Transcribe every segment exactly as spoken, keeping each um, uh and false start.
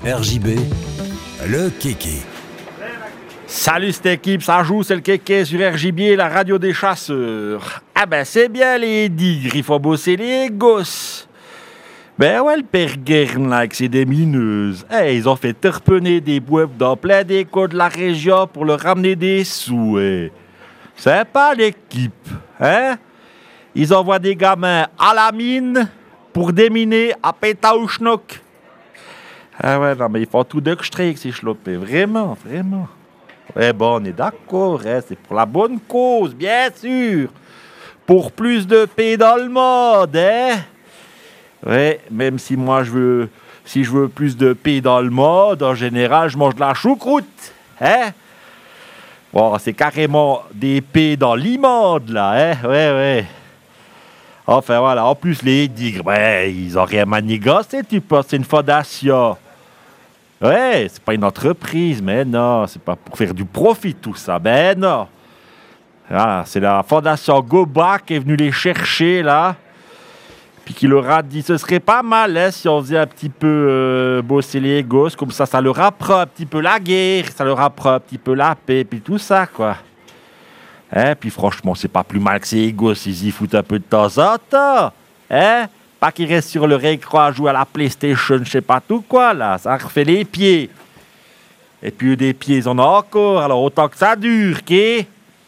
R J B, le kéké. Salut cette équipe, ça joue, c'est le kéké sur R J B, la radio des chasseurs. Ah ben c'est bien les digres, il faut bosser les gosses. Ben ouais, le père Guern là, avec ses démineuses. Hey, ils ont fait terpener des boueufs dans plein d'écoles de la région pour leur ramener des sous. Hey. C'est pas l'équipe, hein? Ils envoient des gamins à la mine pour déminer à Pétaouchnok. Ah ouais, non, mais ils font tout d'extrait, ces chlopés. Vraiment, vraiment. Eh bon, on est d'accord, hein, c'est pour la bonne cause, bien sûr. Pour plus de paix dans le monde, hein? Ouais, même si moi, je veux... Si je veux plus de paix dans le monde, en général, je mange de la choucroute, hein? Bon, c'est carrément des paix dans l'immonde, là, hein? Ouais, ouais. Enfin, voilà, en plus, les digres, ouais, ils ont rien manigancé, tu penses, c'est une fondation. Ouais, c'est pas une entreprise, mais non, c'est pas pour faire du profit tout ça, ben non. Ah, c'est la fondation Goba qui est venue les chercher là, puis qui leur a dit ce serait pas mal hein, si on faisait un petit peu euh, bosser les gosses, comme ça, ça leur apprend un petit peu la guerre, ça leur apprend un petit peu la paix, puis tout ça quoi. Hein, puis franchement, c'est pas plus mal que ces gosses, ils y foutent un peu de temps en temps, hein. Pas qu'ils restent sur leur écran à jouer à la PlayStation, je sais pas tout quoi, là. Ça refait les pieds. Et puis des pieds, ils en ont encore. Alors autant que ça dure, qu'est?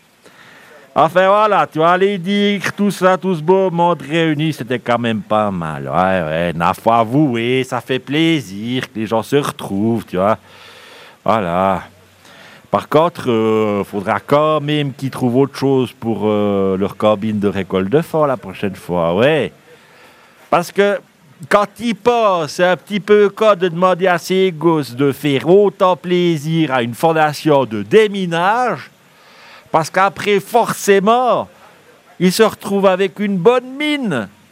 Enfin voilà, tu vois, les digres, tout ça, tout ce beau monde réuni, c'était quand même pas mal. Ouais, ouais, n'a faut avouer, ça fait plaisir que les gens se retrouvent, tu vois. Voilà. Par contre, euh, faudra quand même qu'ils trouvent autre chose pour euh, leur cabine de récolte de fond la prochaine fois, ouais. Parce que quand ils passent, c'est un petit peu cas de demander à ces gosses de faire autant plaisir à une fondation de déminage, parce qu'après, forcément, ils se retrouvent avec une bonne mine.